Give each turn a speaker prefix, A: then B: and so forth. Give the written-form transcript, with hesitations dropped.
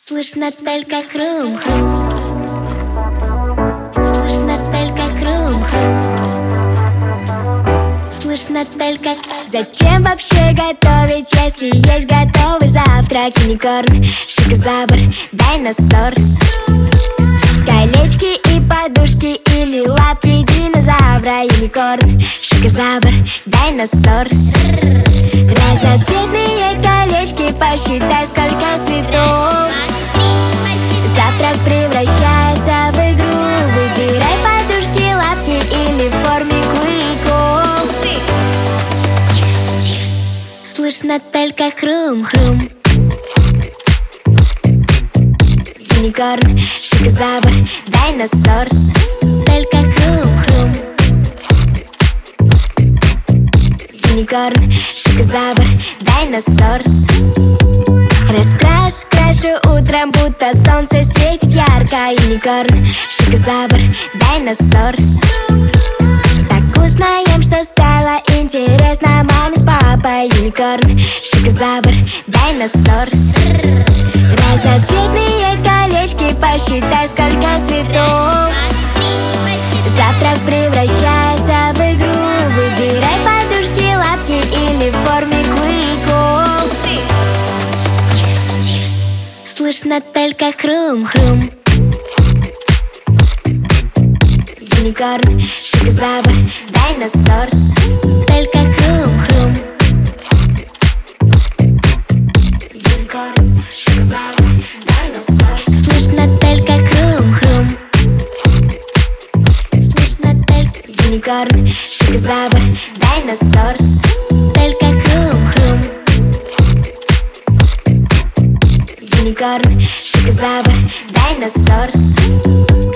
A: Слышно только хрум-хрум. Слышно только хрум-хрум. Слышно только... Зачем вообще готовить, если есть готовый завтрак? Юникорн, шикозабр, дайносорс. Колечки и подушки или лапки динозавра. Юникорн, шикозабр, дайносорс. Разноцветные колечки, посчитай, сколько цветов. Завтрак превращается в игру. Выбирай подушки, лапки или в форме клыков. Слышно только хрум-хрум. Юникорн, шикозабр, дайносорс. Только хрум-хрум. Юникорн, шикозабр, дайносорс. Крашу утром, будто солнце светит ярко. Юникорн, шикозабр, дайносорс. Так вкусно ем, что стало интересно маме с папой. Юникорн, шикозабр, дайносорс. Разноцветные колечки, посчитай, сколько цветов. Завтрак превращается в игру. Выбирай подушки, лапки или в форме клыков. Слышно только хрум-хрум. Юникорн, шикозабр, дайносорс. Только хрум-хрум. Юникорн, шикозабр, дайносорс. Слышно только хрум-хрум. Слышно только... Юникорн, шикозабр, дайносорс. Только хрум-хрум. Юникорн, шикозабр, дайносорс.